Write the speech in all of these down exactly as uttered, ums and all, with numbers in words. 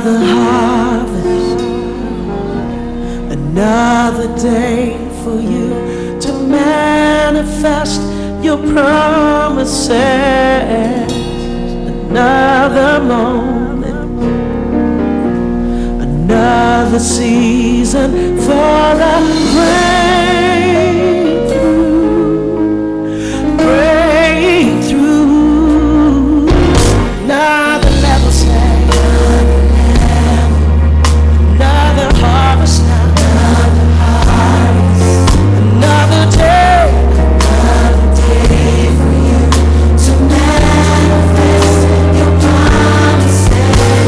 Another harvest, another day for you to manifest your promises. Another moment, another season for a breakthrough, breakthrough. Another level, say, another harvest now. Another day, another day for you to manifest your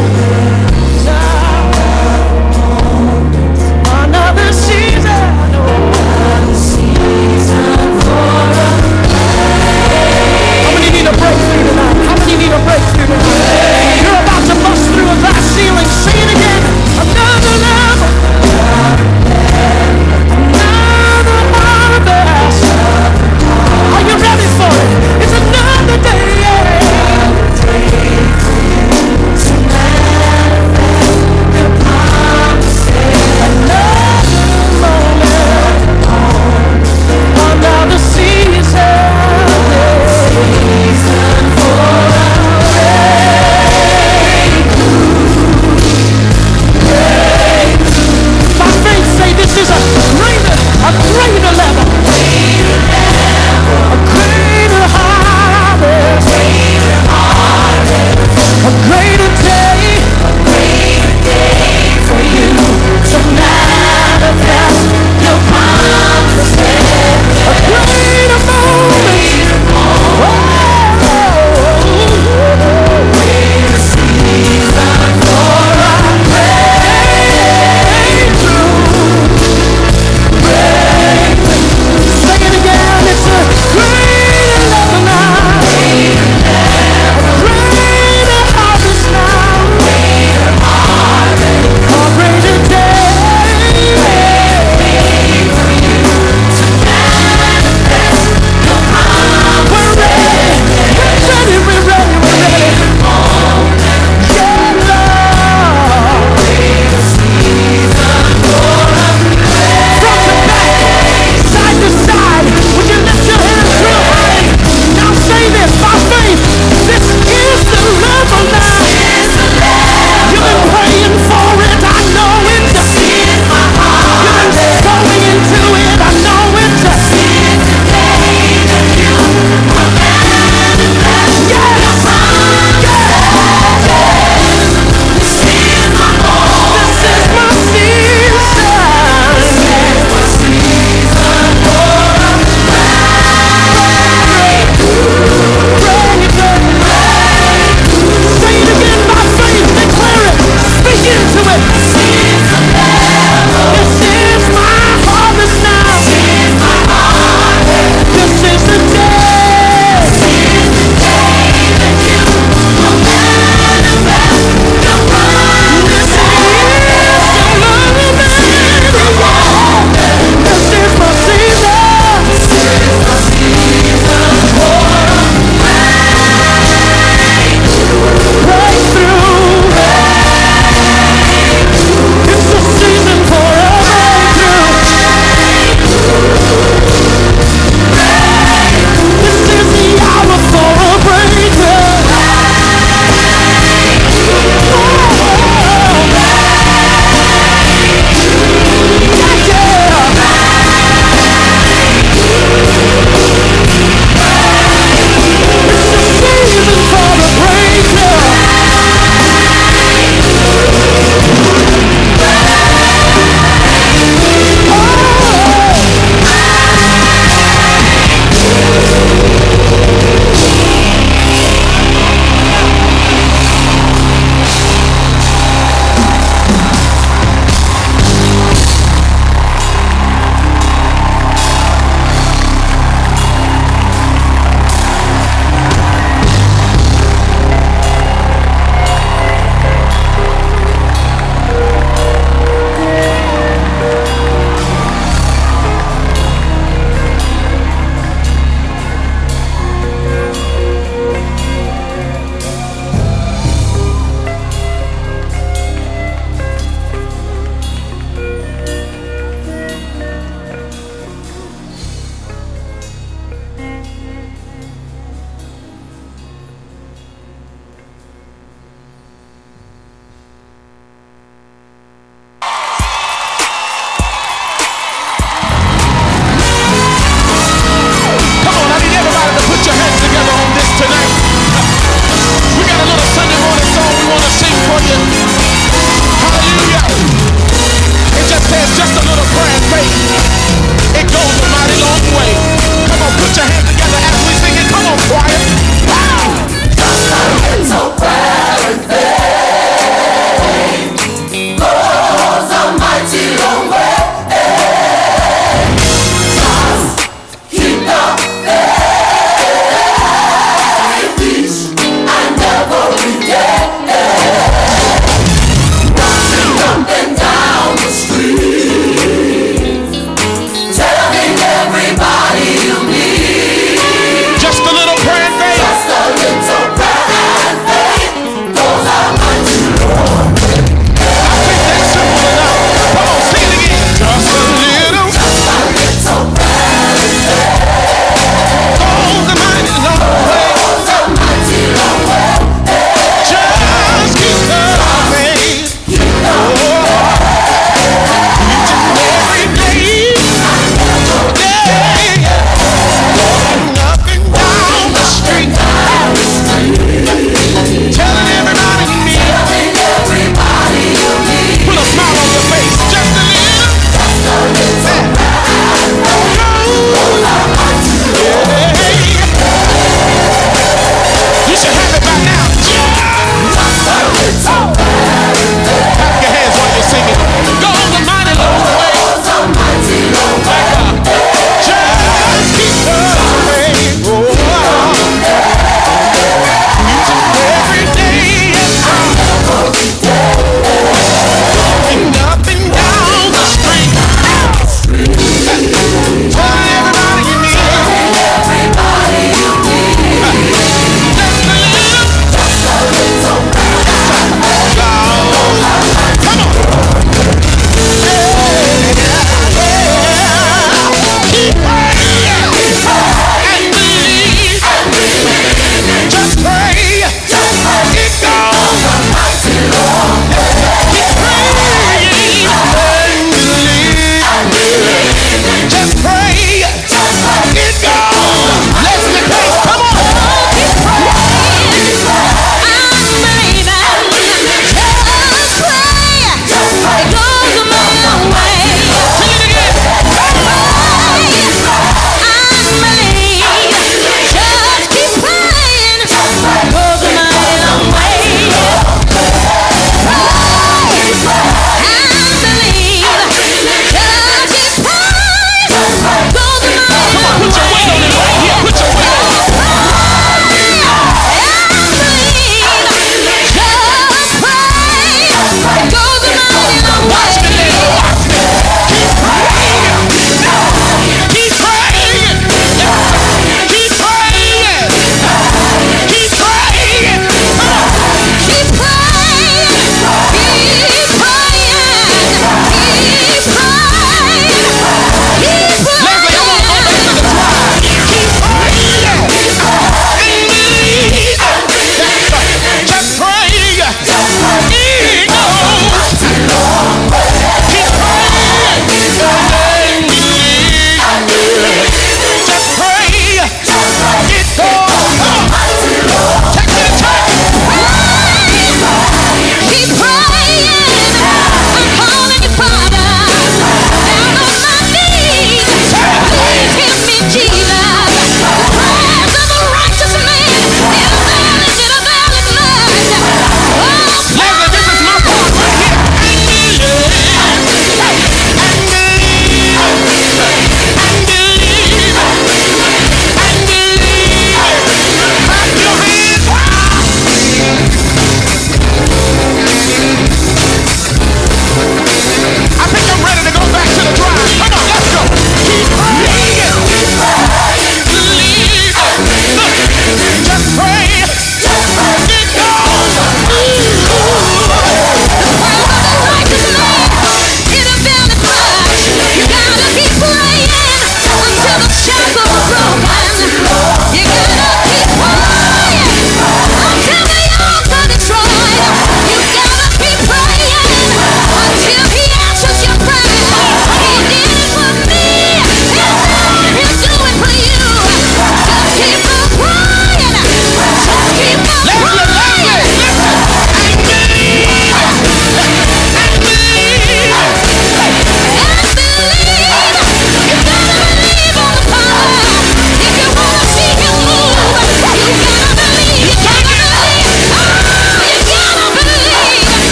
promises. Another season, oh,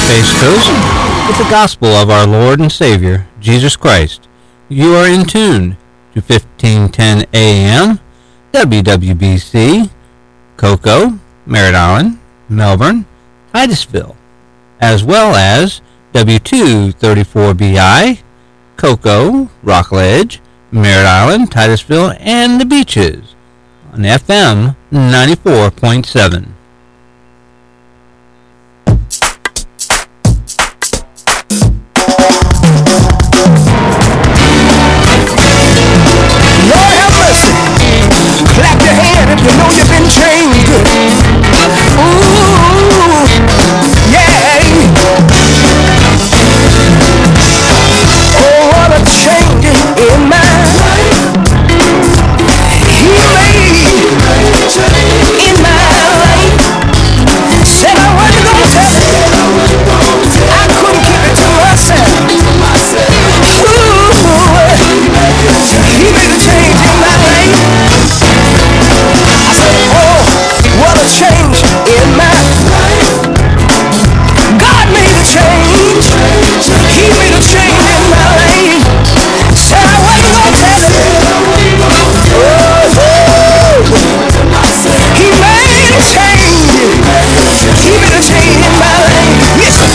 Space Coast with the gospel of our Lord and Savior, Jesus Christ. You are in tune to fifteen ten A M, W W B C, Cocoa, Merritt Island, Melbourne, Titusville, as well as W two thirty-four B I, Cocoa, Rockledge, Merritt Island, Titusville, and the Beaches on F M ninety-four point seven. Lord have mercy. Clap your hand if you know you've been changed. Ooh, yeah. Oh, what a change in my life He made in my life. Said I wasn't gonna tell it. I couldn't keep it to myself. Ooh, He made a change in my life. I said, oh, what a change in my life. God made a change. He made a change in my life. Said I wasn't gonna tell it. Oh, oh. He made a change. He made a change in my life. Listen,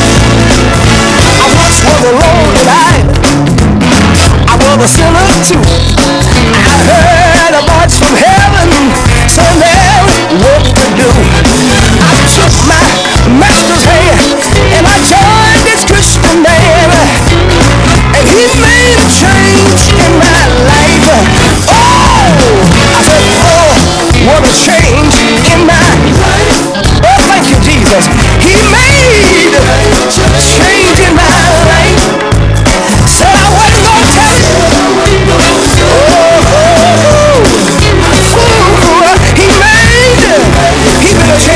I once was a lonely life. I was a sinner too. I heard a voice from heaven saying there was work to do. I took my master's hand and I joined this Christian man, and he made a change in my life. Oh, I said, oh, what a change in my life. Oh, thank you, Jesus. He made a change in my life. Said I wasn't gonna tell it. Oh, oh, oh. Ooh, he made, he made a change.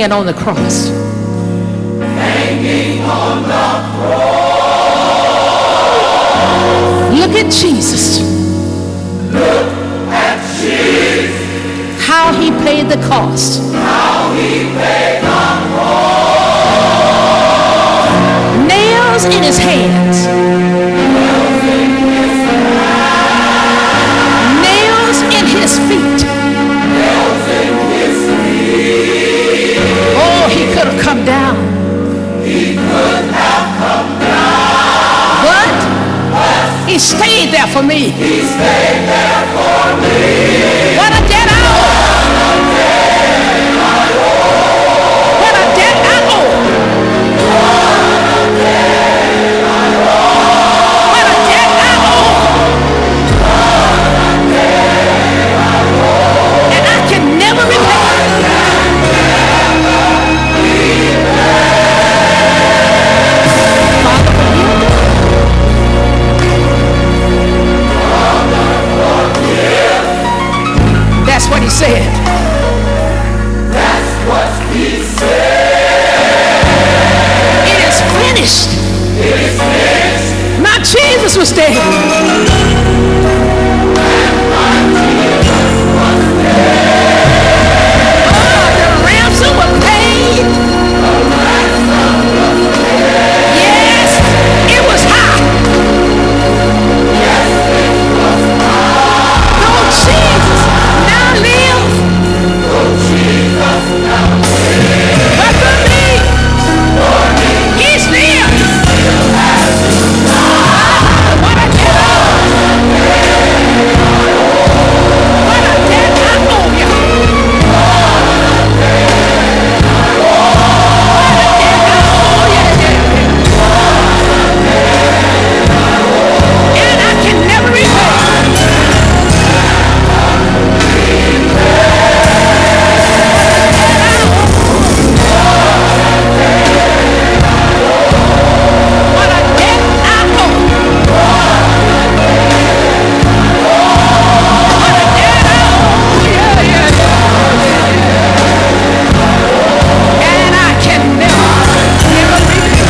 hanging on the cross. Hanging on the cross. Look at Jesus. Look at Jesus. How he paid the cost. How he paid the cost. Nails in his hands. Nails in his hands. Nails in his feet. Nails in his feet. Oh, he could have come down. He could have come down. But he stayed there for me. He stayed there for me. What a debt I owe. What a debt I owe. What a debt I owe. And I can never repay. That's what he said. That's what he said. It is finished. It is finished. My Jesus was dead. Oh, the ransom was paid. Yes, it was high. Lord Jesus now lives. But for me, he's lived. What a debt I owe. What a debt I owe you. What a debt I owe you. And I can never repay. What a debt I owe. What a debt I owe. Yeah, yeah, yeah. And I can never, never repay.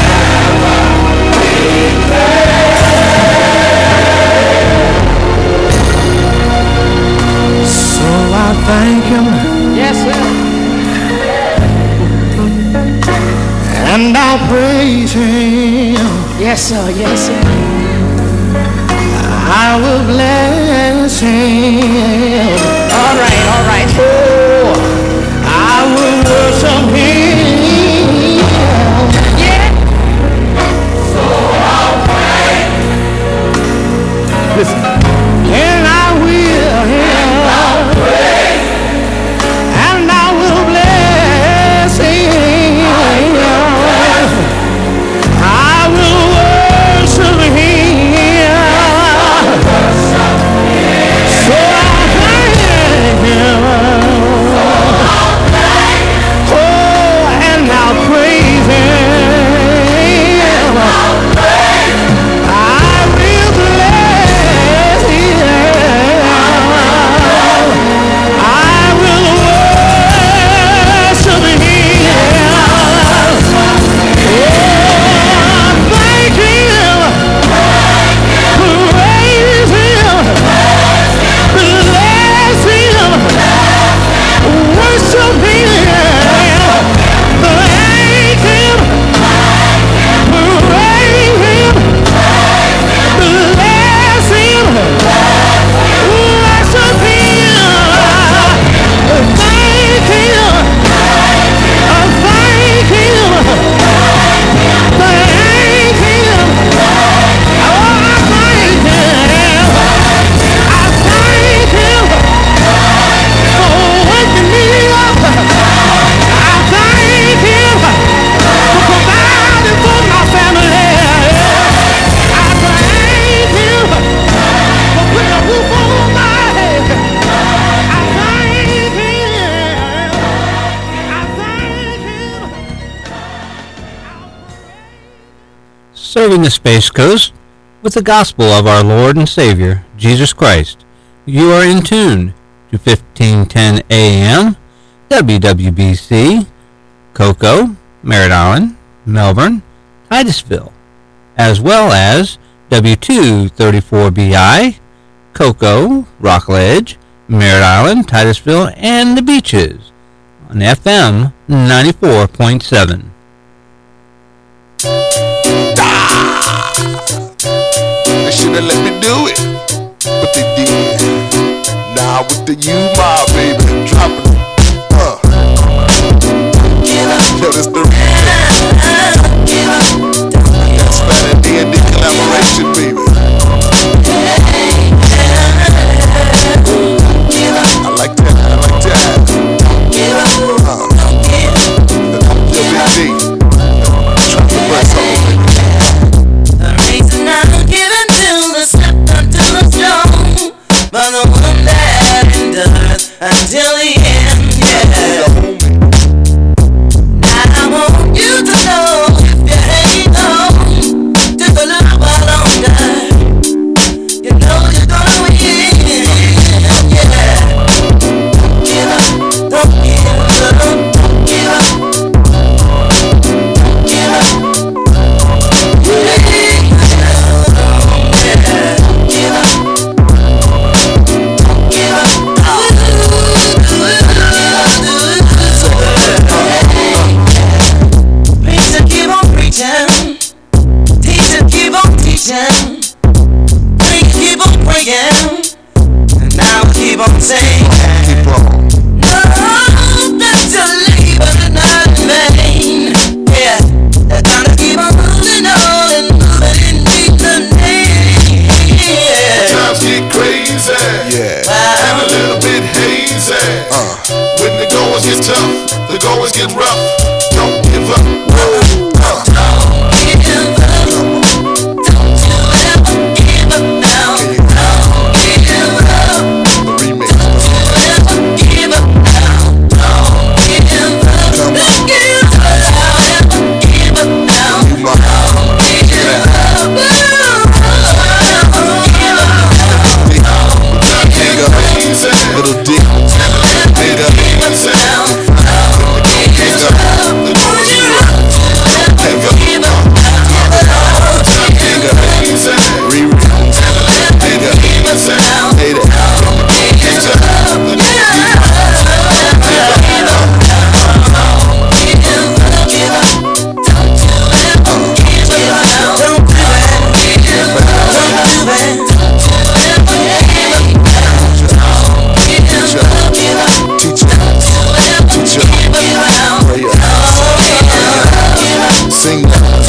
So I thank him Yes, sir. and I praise him. Yes, sir. Yes, sir. I will bless him. All right, all right. Oh, I will worship him. Yeah. Listen. And I will, and I will bless him. I will worship him. So I thank him. Oh, and I'll praise him. I will bless him. I will worship him. Oh, thank him. Praise him. Bless him. Worship him. Thank him. Praise him. Bless him. Worship him. Thank him. Thank him. Thank him. Oh, I thank him. I thank him for waking me up. I thank him for providing for my family. I thank him for putting a roof over my head. I thank him. I thank him. Serving the Space Coast with the gospel of our Lord and Savior, Jesus Christ. You are in tune to fifteen ten A M, W W B C, Cocoa, Merritt Island, Melbourne, Titusville, as well as W two thirty-four B I, Cocoa, Rockledge, Merritt Island, Titusville, and the Beaches on F M ninety-four point seven. Ah! They should have let me do it, but they did. Now with the U mob, baby, dropping it. Uh. Yo, this the that's Span and D and D collaboration, baby. I like that, I like that. Uh. Yo, Big D. Drop the verse on me. The reason I'm giving to the step until the stone, but the one that endures until the end, yeah. Now I want you to know if you hang on to the love longer, you know you're gonna win, yeah. Give up, don't give up, don't give up, give up. Preacher keep on preaching, teacher keep on teaching, preacher keep on praying, and now we keep on saying, Keep on. no, that your labor is not in vain. Yeah, they're gonna keep on moving on and moving in Jesus' name. Yeah. Times get crazy, yeah, and a little bit hazy. Uh. When the goings get tough, the goings get rough. Don't give up. Uh. Don't give up. Don't you ever give up now. Don't give up. The remix. Don't you ever give up now. Don't give up. Don't give up. Ever give up now. You my Don't give up. Don't give up. nigga, little dick, nigga, sing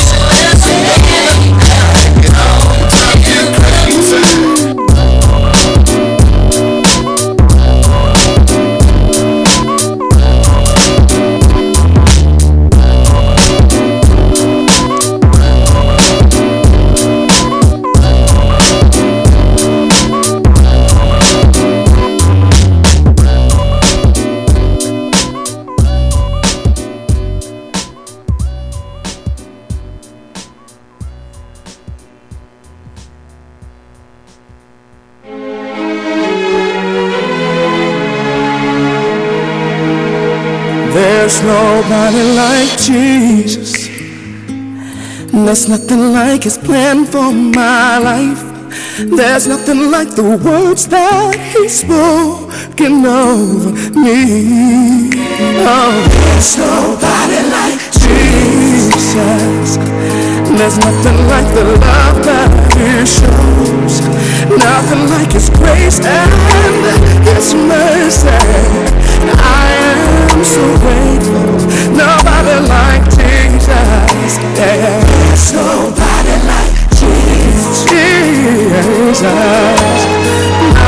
There's nobody like Jesus. There's nothing like his plan for my life. There's nothing like the words that he's spoken over me. Oh, there's nobody like Jesus. There's nothing like the love that he shows. Nothing like his grace and his mercy. I am so grateful. Nobody like Jesus. Yeah. There's nobody like Jesus. Jesus. No,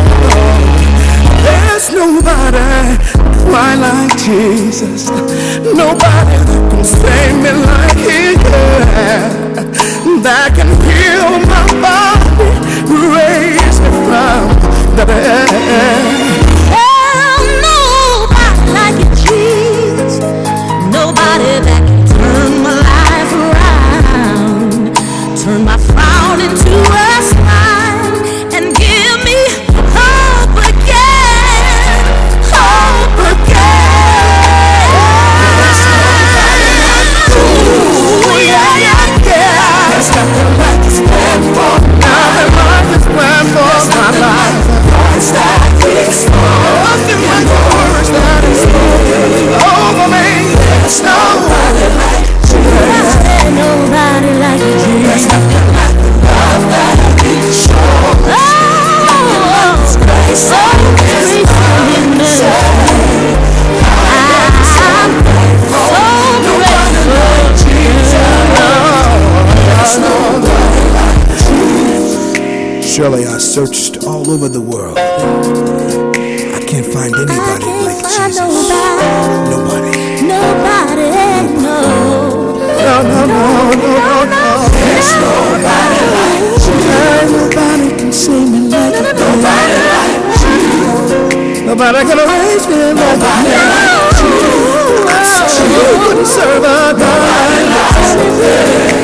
there's nobody quite like Jesus. Nobody that can save me like he can. That can heal my body, raise me from the dead. Nobody that can turn my life around, turn my frown into a smile, and give me hope again, hope again. Shirley, I searched all over the world. I can't find anybody like Jesus. Nobody. Nobody, no. No, no, no, no, no, no. There's nobody like Jesus. Nobody can save me like you. Nobody like Jesus. Nobody can raise me like you. You wouldn't serve a God like you.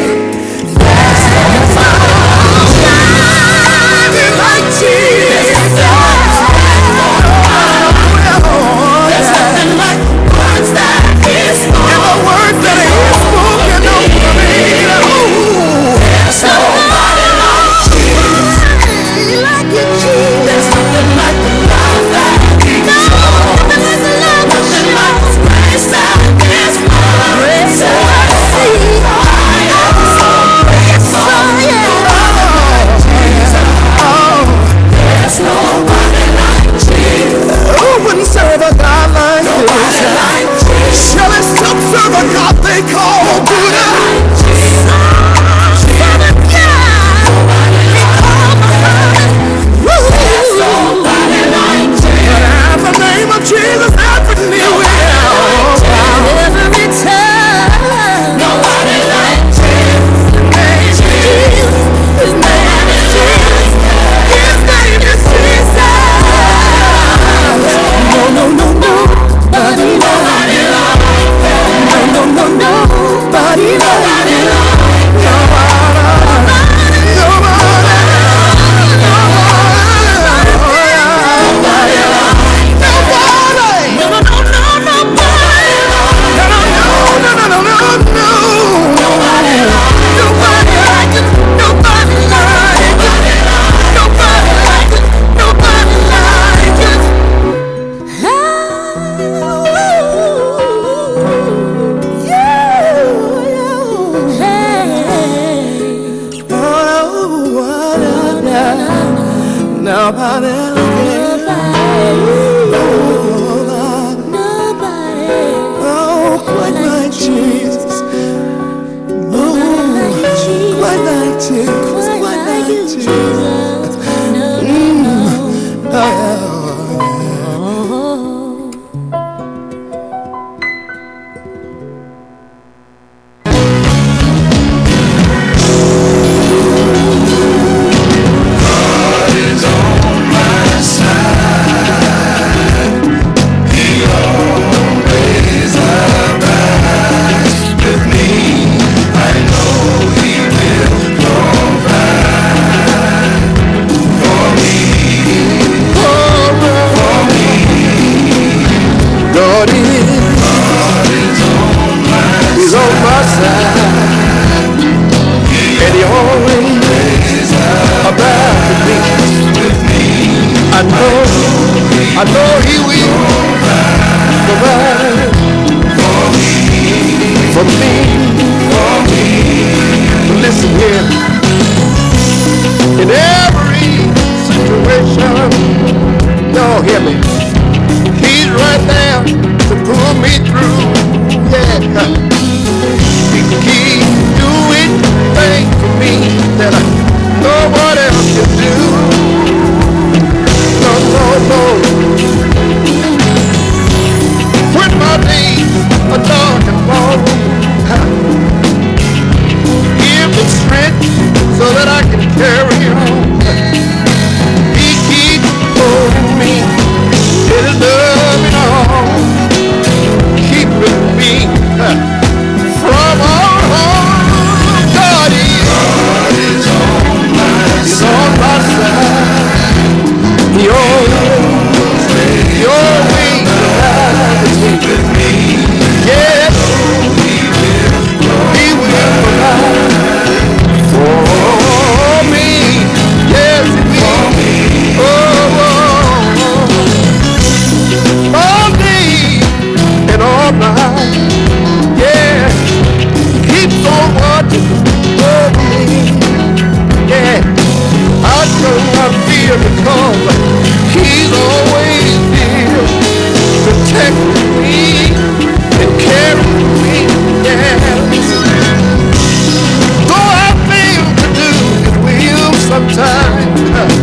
Sometimes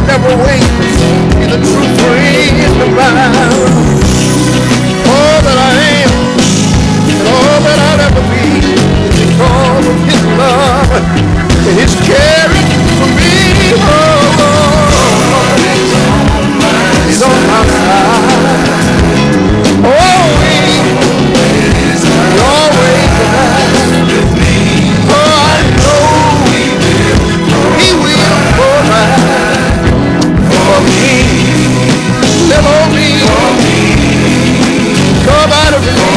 never wait. He's a true friend of mine. All that I am and all that I'll ever be is because of his love and his caring for me. Oh, Lord, he's on my side. Always, always with me. Oh, I know he will provide for me. Live on me. Come out of me.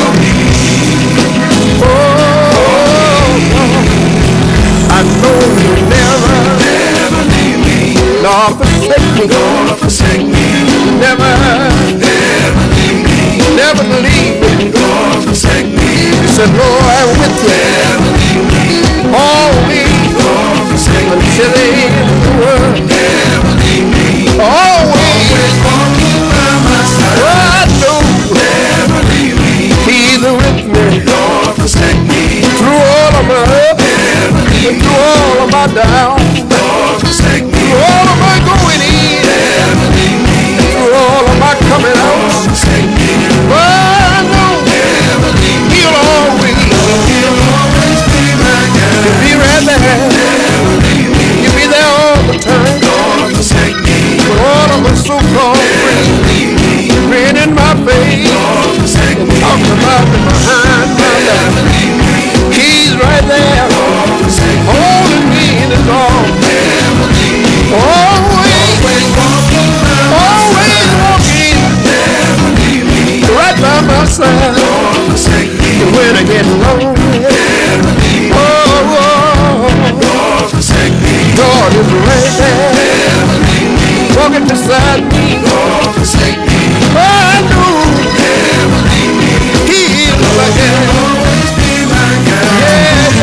Oh, I know you'll never, never leave me, nor forsake me, nor forsake me. Never, never leave me, never leave me, nor forsake me. He said, Lord, I'm with you. Never leave me, always, nor forsake me. Until the end of the world. Never leave me, always walking by my side. Oh, I know. Never leave me. He's with me. Lord, forsake me. Through all of my up. Never leave me. Through all of my down. Lord, forsake me. Through all of my going in. Never leave me. Through all of my coming out. Lord, forsake me. Well, I know. Never leave me. He'll always. He'll always be my guide. He'll be right there. Never leave me. He'll be there all the time. Lord, forsake me. With all of my so-called friends. Grin in my face. Lord, forsake me. Talking about me behind my back. He's right there. Lord, forsake me. Holding me in his arms. Never leave me. Always. Always walking. Always walking. Never leave me. Right by my side. Lord, forsake me. When I get lonely. Never leave me. Oh, oh, Lord, forsake me. God is right there. Never leave me. Walking beside me. Lord, forsake me. Oh, I know. Never leave me. He is my God. Always be my God. Yeah,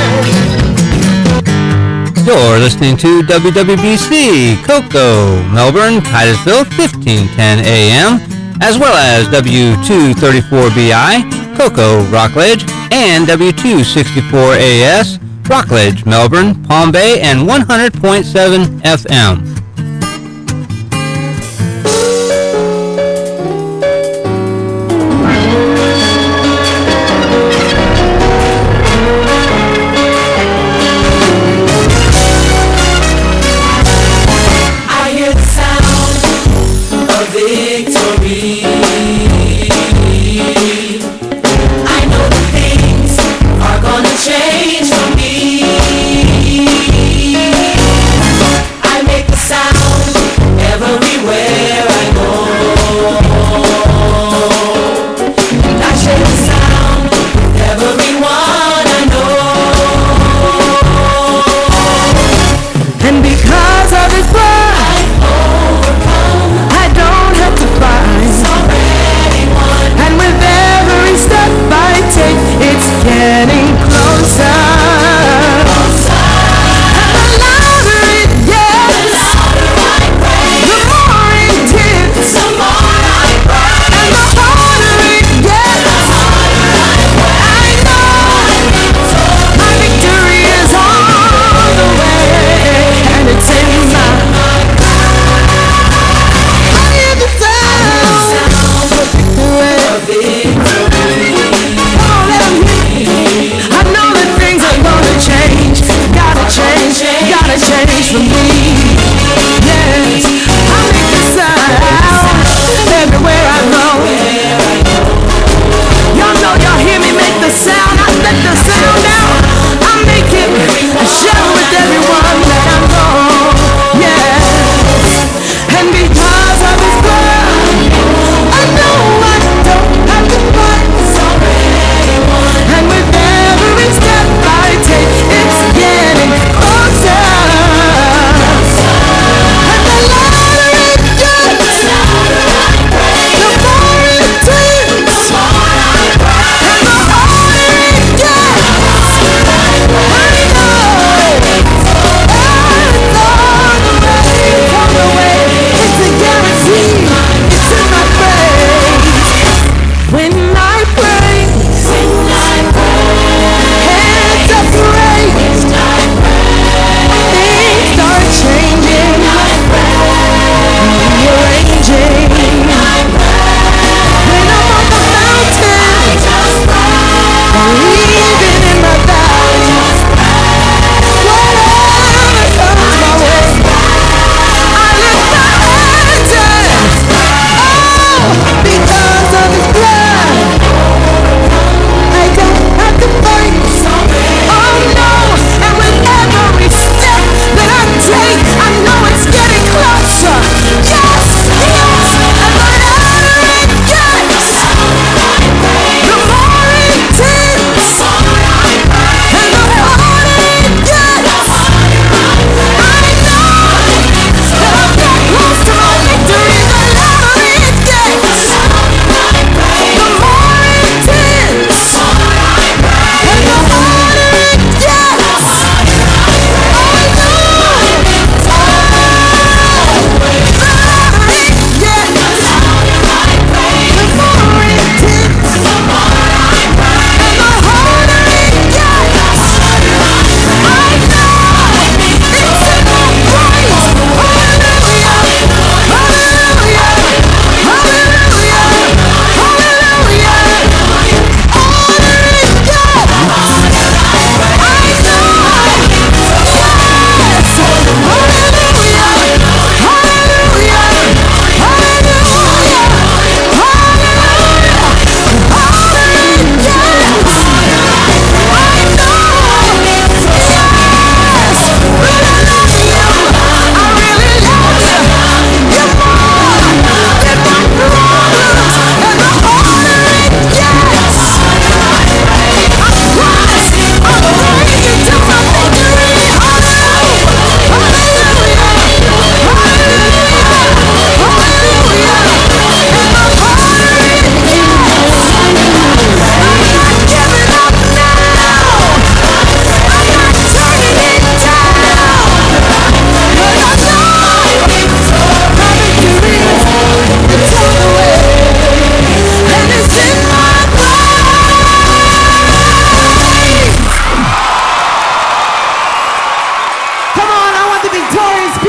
yeah. You're listening to W W B C, Cocoa, Melbourne, Titusville, fifteen ten A M, as well as W two thirty-four B I, Cocoa, Rockledge, and W two sixty-four A S, Rockledge, Melbourne, Palm Bay, and one hundred point seven F M. Change for me. I make the sound.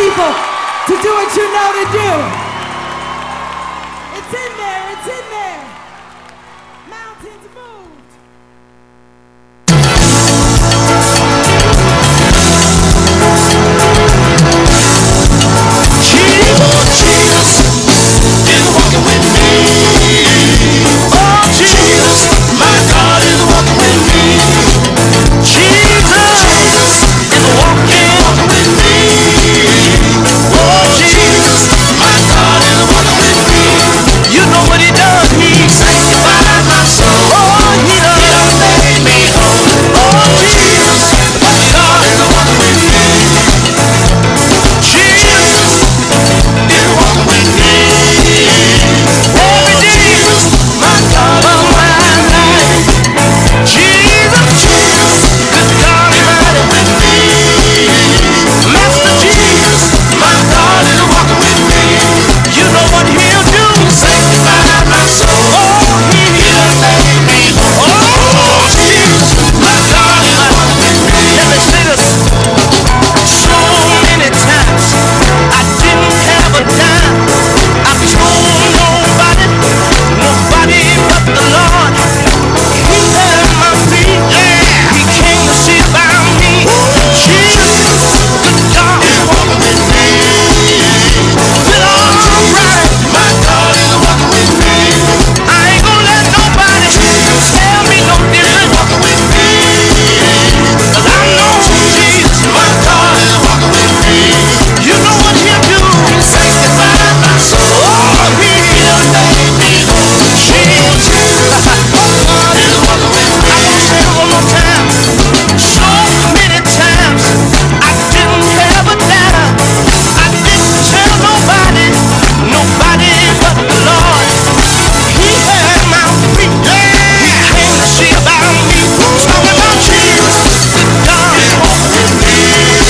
people to do what you know to do. It's in there, it's in there. Mountains moved. Jesus, Jesus is walking with me. Oh, Jesus, my God is walking with me. Jesus, Jesus is walking, walking with me. Oh, Jesus, my God is walking with me. You know what he does? He sanctifies my soul. Oh, he does. He done made me whole. Oh, Jesus, my God is walking with me. Jesus is walking with me. Every day, my God of my life. Jesus, Jesus, good God Almighty with me. Master Jesus, my God is walking with me. You know what he'll do? Sanctify my soul. Oh, he done made me whole. Oh, Jesus, my God is walking with me. Let me say this. So many times I didn't have a dime. I told nobody, nobody but the Lord. He held my feet, yeah. He came to see about me. Jesus, good God is walking with me. Well, all right, my God is walking with me. I ain't gonna let nobody tell me no different. Walking with me. 'Cause I know Jesus, my God is walking with me. You know what he'll do? Sanctify my soul. Oh, he done made me whole. Jesus, my God is walking with me. I wanna say it one more time. So many times I didn't have a dime. I didn't tell nobody, nobody but the Lord. He had my feet. He came to see about me. Talking about Jesus, God is walking with me.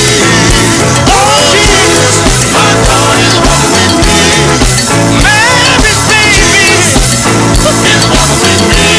Oh, Jesus, my God is walking with me. Mary, baby, is walking with me.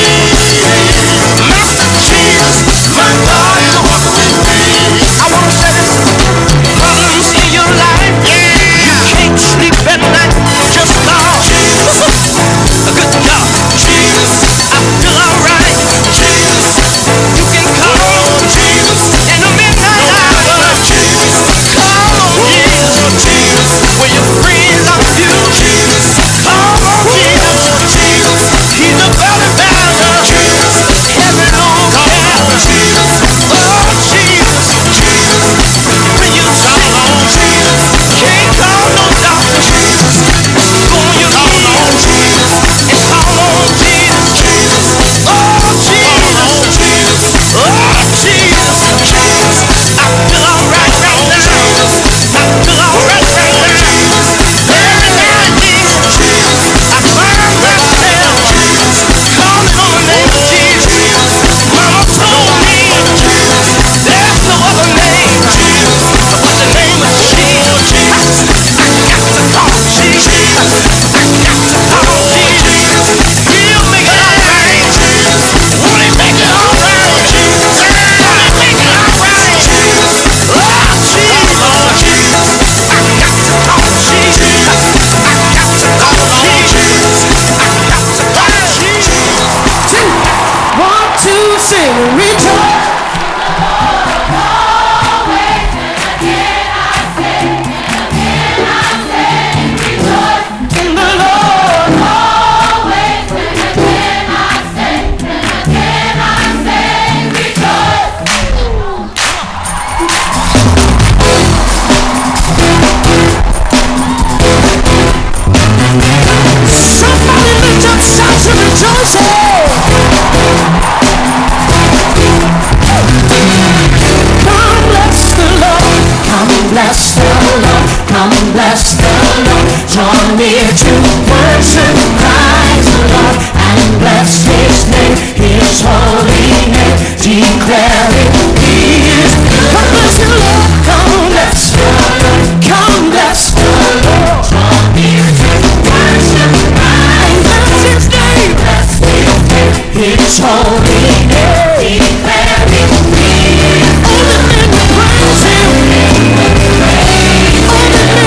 Master Jesus, my God is walking with me. I wanna say this. Problems in your life, you can't sleep at night. Just call Jesus. A good God, Jesus, I feel alright. Jesus, you can call on Jesus in the midnight hour. Jesus, call on Jesus. Jesus, when your friends are few. Jesus, call on Jesus. Jesus, he's the valley banner. Jesus, heaven on down. Jesus, oh Jesus, Jesus, when you call on Jesus, can't call no doctor. Jesus, go on your call on Jesus and call on Jesus. Jesus, oh Jesus, Jesus, oh Jesus, Jesus, I feel alright right now. I feel alright right now. Every now and then, Jesus, I find myself calling on the name of Jesus. Mama told me there's no other name but the name of Jesus. I got to call Jesus. I got to call Jesus. He'll make it alright. Won't he make it alright? Won't he make it alright? Oh Jesus, I got to call Jesus. I got to call Jesus. I got to call Jesus. Two, one, two, sing, rejoice. In the Lord. Somebody lift up shouts of rejoicing. Come bless the Lord. Come bless the Lord. Come bless the Lord. Draw near to worship Christ the Lord and bless His name, His holy name. Declare it. He is good. Come bless the Lord. Come bless the Lord. Come bless the Lord. Draw near to worship Christ. Bless His name. Bless His name. His holy name. Declare it. He is good. All the men will praise Him. All the men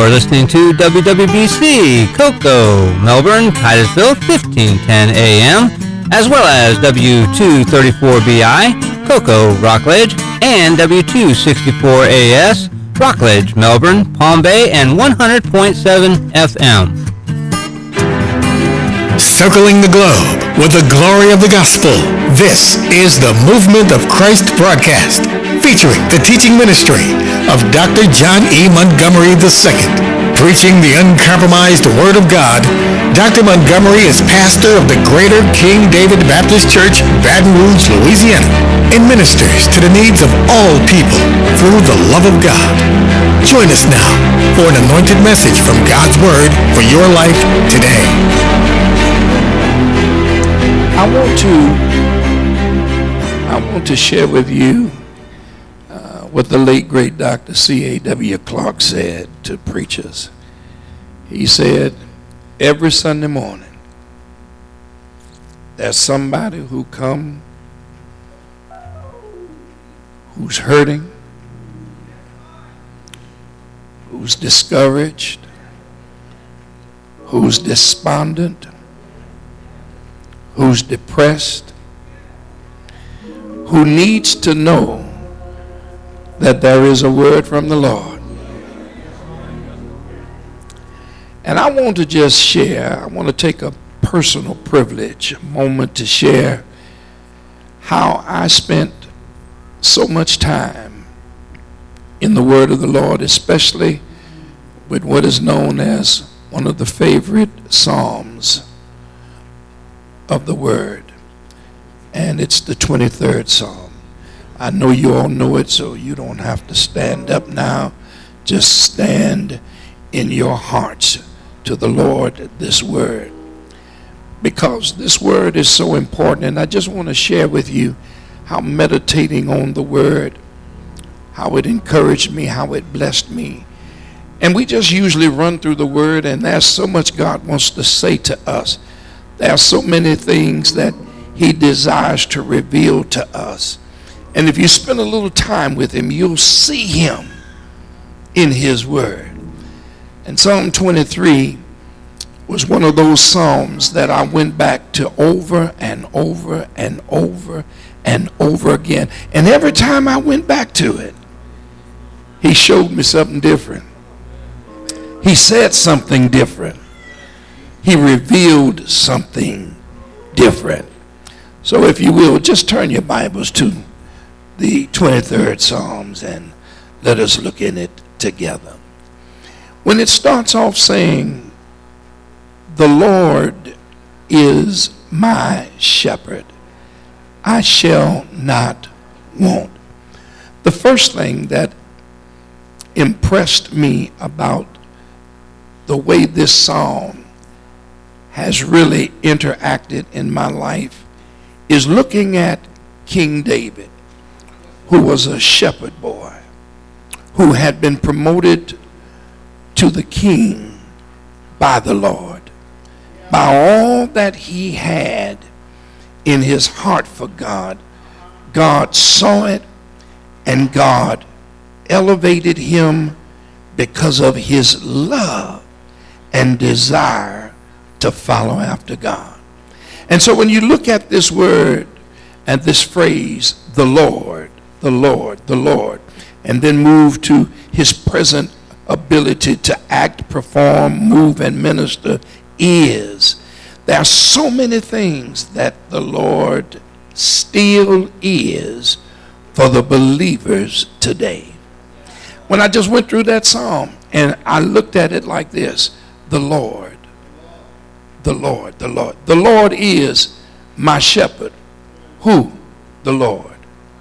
listening to W W B C, Cocoa, Melbourne, Titusville, fifteen ten A M, as well as W two thirty-four B I, Cocoa, Rockledge, and W two sixty-four A S, Rockledge, Melbourne, Palm Bay, and one hundred point seven F M. Circling the globe with the glory of the gospel, this is the Movement of Christ broadcast, featuring the teaching ministry of Doctor John E. Montgomery the Second. Preaching the uncompromised Word of God, Doctor Montgomery is pastor of the Greater King David Baptist Church, Baton Rouge, Louisiana, and ministers to the needs of all people through the love of God. Join us now for an anointed message from God's Word for your life today. I want to I want to share with you uh, what the late great Doctor C A W Clark said to preachers. He said, every Sunday morning, there's somebody who come who's hurting, who's discouraged, who's despondent, who's depressed, who needs to know that there is a word from the Lord. And I want to just share, I want to take a personal privilege, a moment to share how I spent so much time in the word of the Lord, especially with what is known as one of the favorite psalms of the word, and it's the twenty-third Psalm. I know you all know it, so you don't have to stand up now. Just stand in your hearts to the Lord this word, because this word is so important. And I just want to share with you how meditating on the word, how it encouraged me, how it blessed me. And we just usually run through the word, and there's so much God wants to say to us. There are so many things that he desires to reveal to us. And if you spend a little time with him, you'll see him in his word. And Psalm twenty-three was one of those psalms that I went back to over and over and over and over again. And every time I went back to it, he showed me something different. He said something different. He revealed something different. So if you will, just turn your Bibles to the twenty-third Psalms and let us look in it together. When it starts off saying, the Lord is my shepherd, I shall not want. The first thing that impressed me about the way this psalm has really interacted in my life is looking at King David, who was a shepherd boy, who had been promoted to the king by the Lord. By all that he had in his heart for God, God saw it, and God elevated him because of his love and desire to follow after God. And so when you look at this word and this phrase, the Lord, the Lord, the Lord, and then move to his present ability to act, perform, move, and minister is, there are so many things that the Lord still is for the believers today. When I just went through that psalm and I looked at it like this, the Lord, the Lord, the Lord. The Lord is my shepherd. Who? The Lord.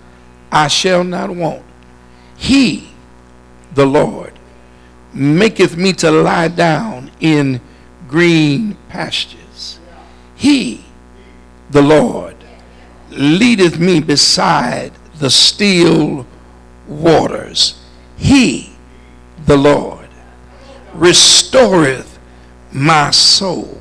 I shall not want. He, the Lord, maketh me to lie down in green pastures. He, the Lord, leadeth me beside the still waters. He, the Lord, restoreth my soul.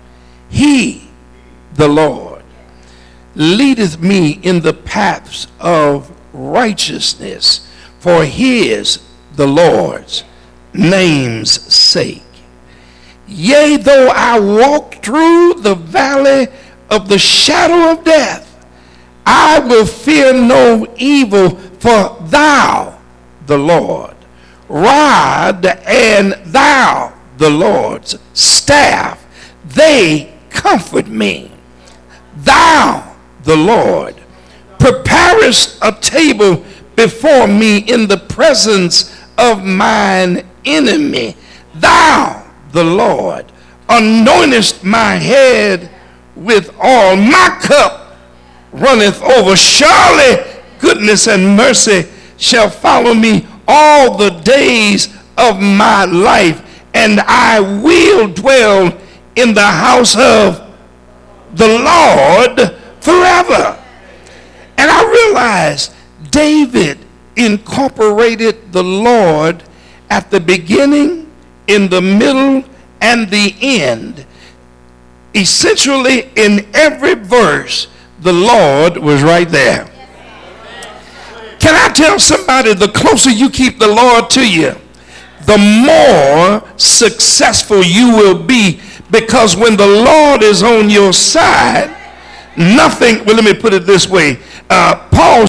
He, the Lord, leadeth me in the paths of righteousness for his, the Lord's name's sake. Yea, though I walk through the valley of the shadow of death, I will fear no evil, for thou, the Lord, rod and thou, the Lord's staff, they comfort me. Thou, the Lord, preparest a table before me in the presence of mine enemy. Thou, the Lord, anointest my head with oil. My cup runneth over. Surely goodness and mercy shall follow me all the days of my life, and I will dwell in the house of the Lord forever. And I realized David incorporated the Lord at the beginning, in the middle, and the end. Essentially, in every verse, the Lord was right there. Can I tell somebody, the closer you keep the Lord to you, the more successful you will be, because when the Lord is on your side, nothing, well, let me put it this way. Uh, Paul